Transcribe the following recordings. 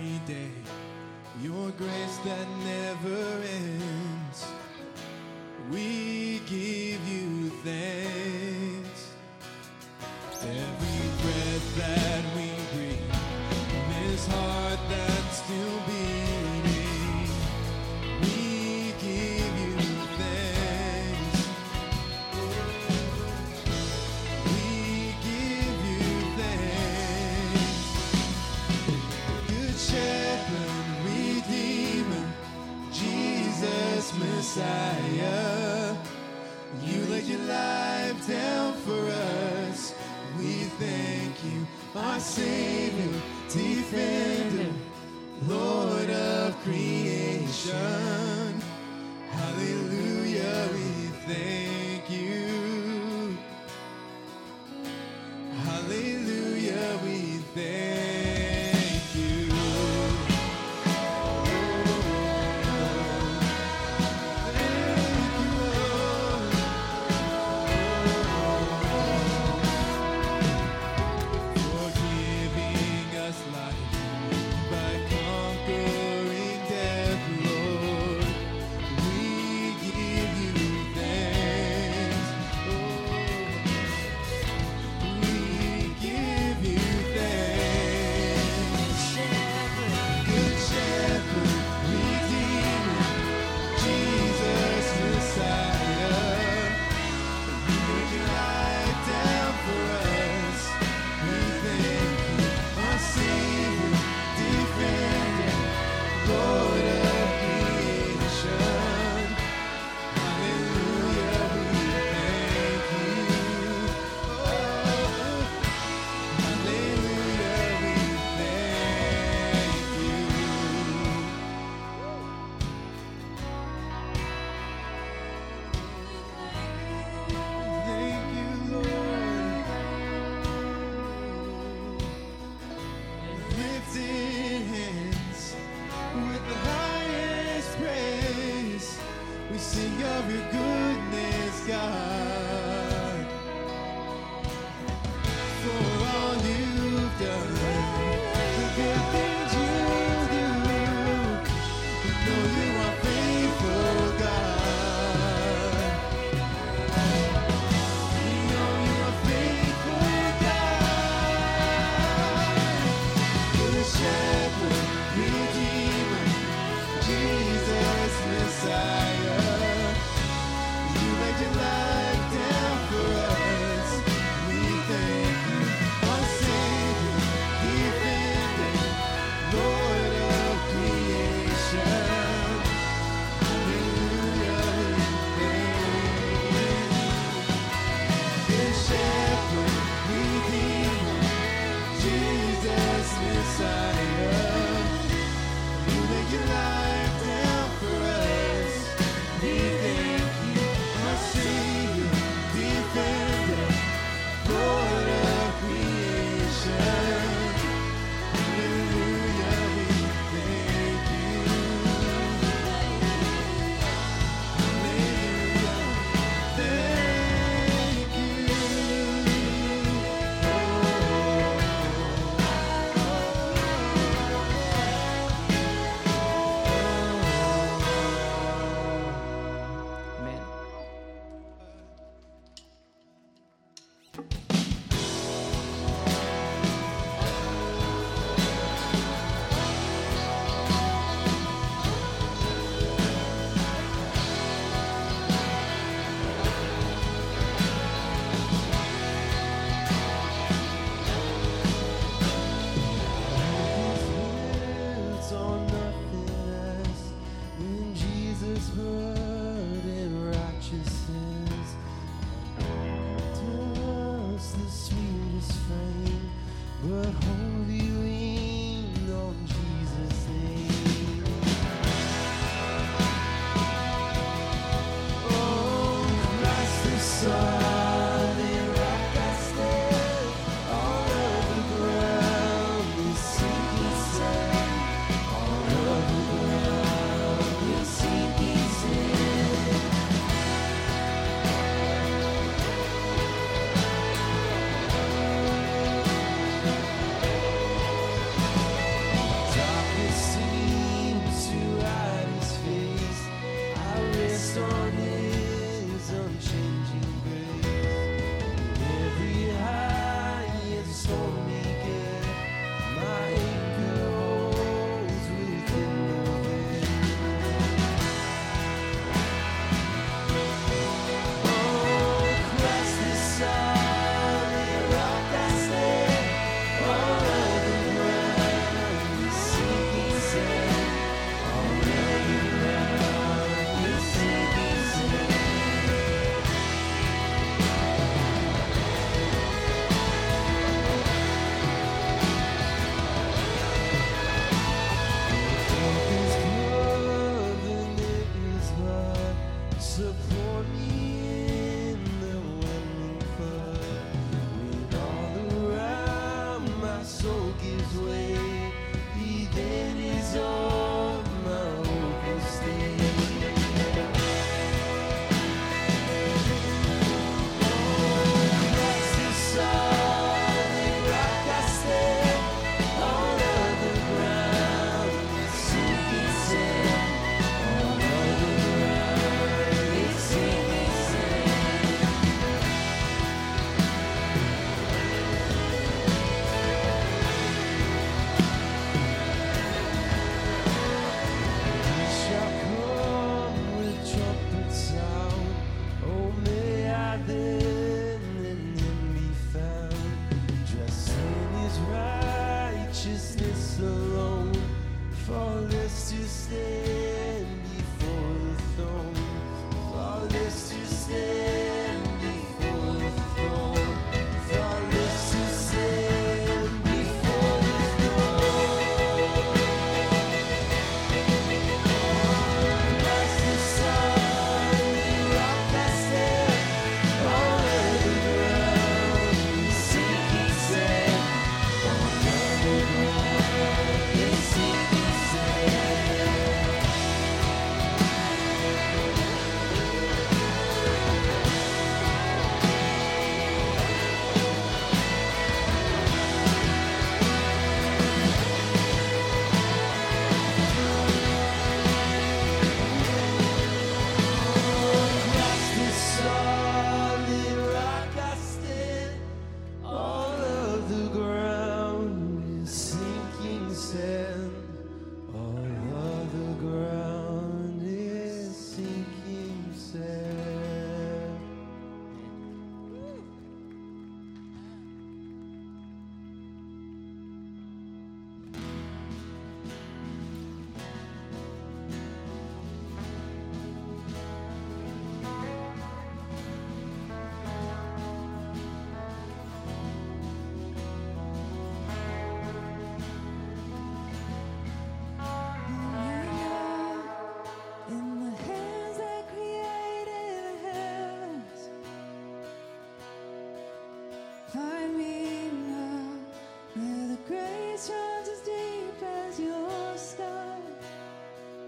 every day. Your grace that never ends. We give you thanks. Every breath that we breathe, this heart that's still beating, we give you thanks. We give you thanks. Good Shepherd, Redeemer, Jesus Messiah, you laid your life down for us. We thank you, our Savior, Defender, Lord of creation. Hallelujah, we thank you. Hallelujah, we thank you. For giving us life,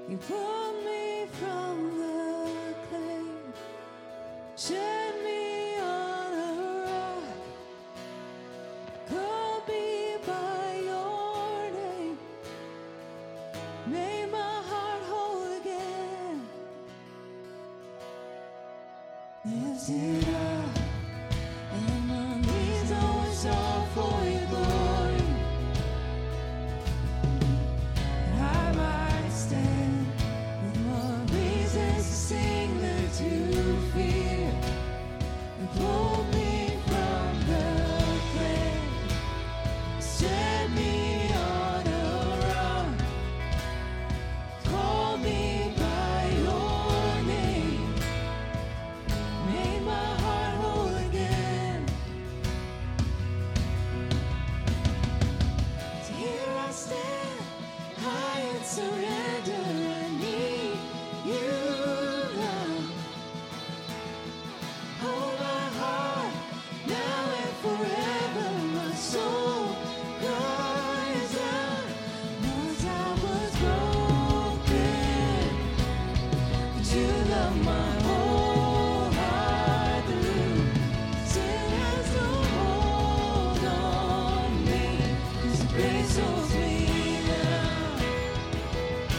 You pulled me from the clay, set me on a rock, called me by your name, made my heart whole again. Lifted up, and my knees always are for your glory. I might stand with more reasons to sing than to fear. You pulled me from the clay, set me on a rock, called me by your name, made my heart whole again. So here I stand, I surrender. I need you now. Hold my heart now and forever. My soul cries out. Once I was broken, but you love my whole heart through. Sin has no hold on me, 'cause grace holds me now.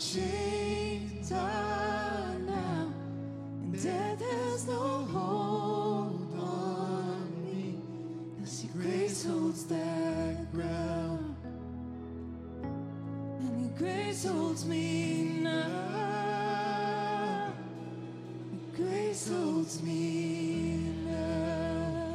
chains are now, and death has no hold on me. Yes, your grace holds that ground, and your grace holds me now. Your grace holds me now.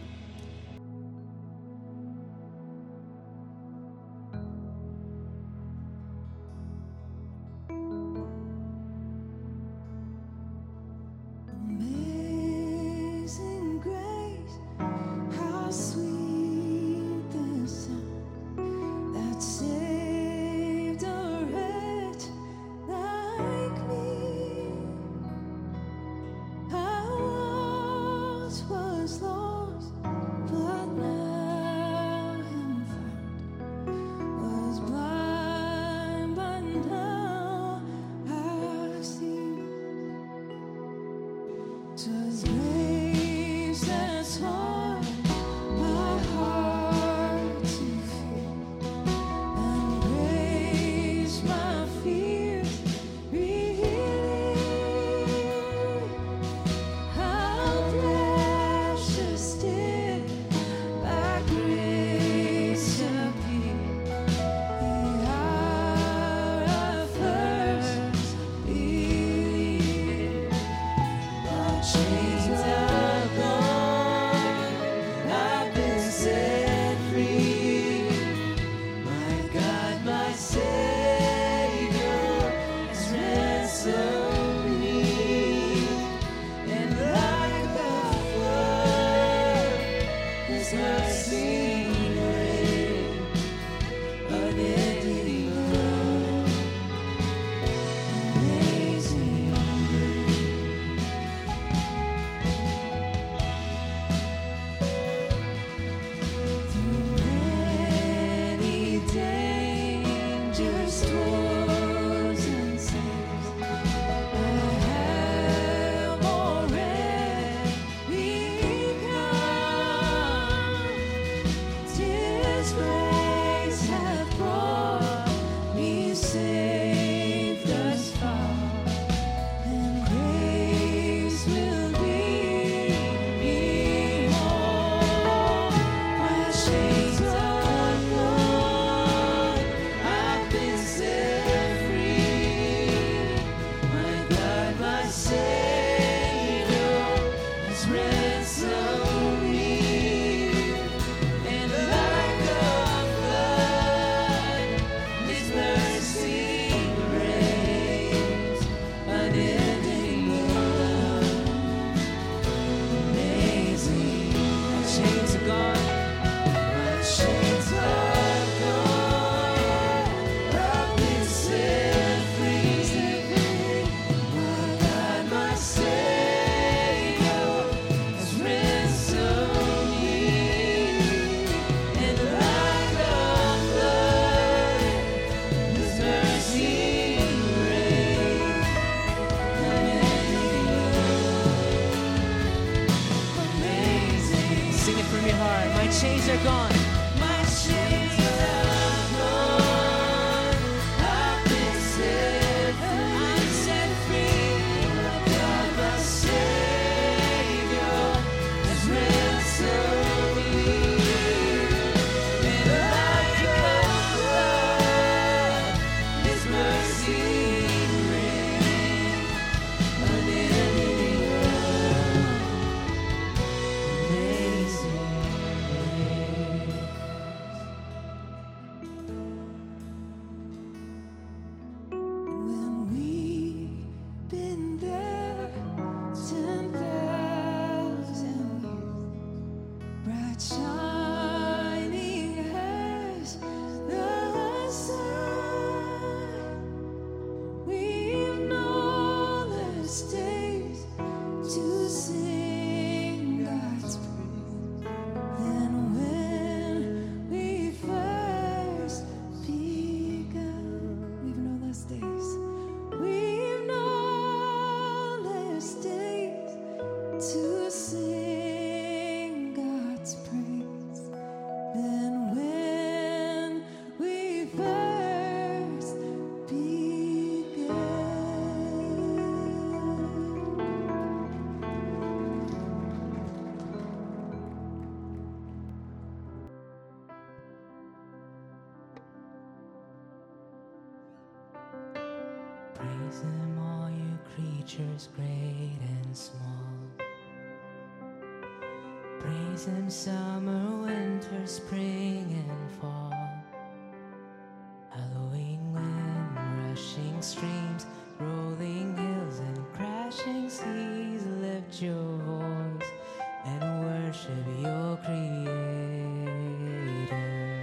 Amazing grace, how sweet the sound that saved a wretch like me. I once was lost, but now am found. Was blind, but now I see. 'Twas grace that taught my heart to fear, and grace my fears relieved. How precious did thy grace appear, the hour I first believed. The chains are gone, I've been set free. My God, my Savior has ransomed me. And like the flood, His mercy rained, unending love, amazing grace. Through many dangers, toils, and sins, I have already come. 'Tis grace hath brought me safe thus far, and grace will lead me home. My chains are gone, I've been set Praise him, all you creatures great and small. Praise him, summer, winter, spring, and fall. Hallowing wind, rushing streams, rolling hills, and crashing seas. Lift your voice and worship your Creator.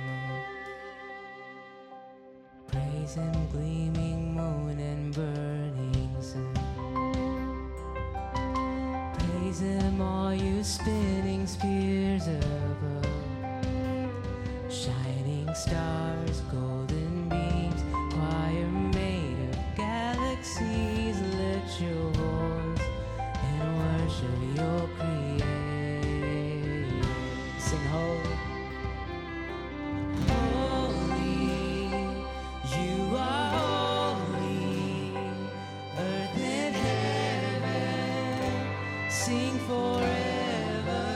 Praise him, gleaming moon and burning sun. Praise him, all you spinning spheres above. Shining stars, golden beams, choir made of galaxies. Lift your voice and worship your Creator. Sing holy. Holy, you are holy. Earth and heaven sing forever.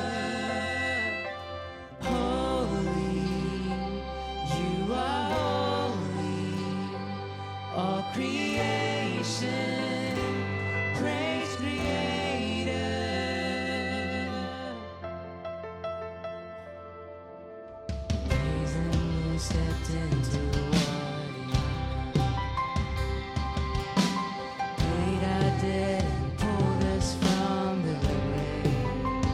Holy, you are holy. All creation praise Creator. Praise him who stepped into water, paid our debt and pulled us from the grave.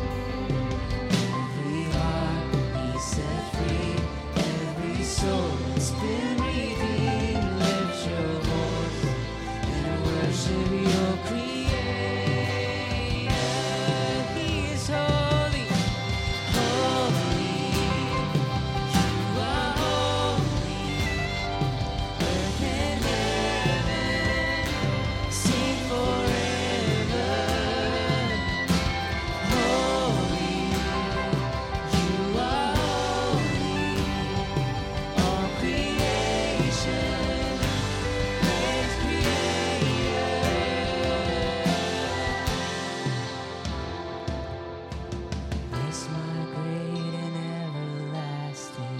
Every heart he set free, every soul that's been redeemed. Lift your voice and worship your Creator. He is holy, holy. You are holy. Earth and heaven sing forever. Holy, you are holy. All creation praise Creator. This my great and everlasting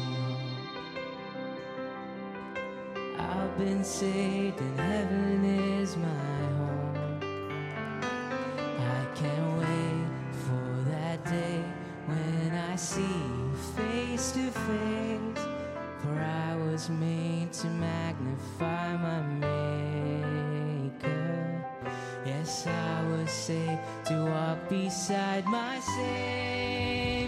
hope. I've been saved and heaven is my home. I can't wait for that day when I see you face to face. For I was made to magnify my Maker. Yes, I was saved to walk beside my Savior.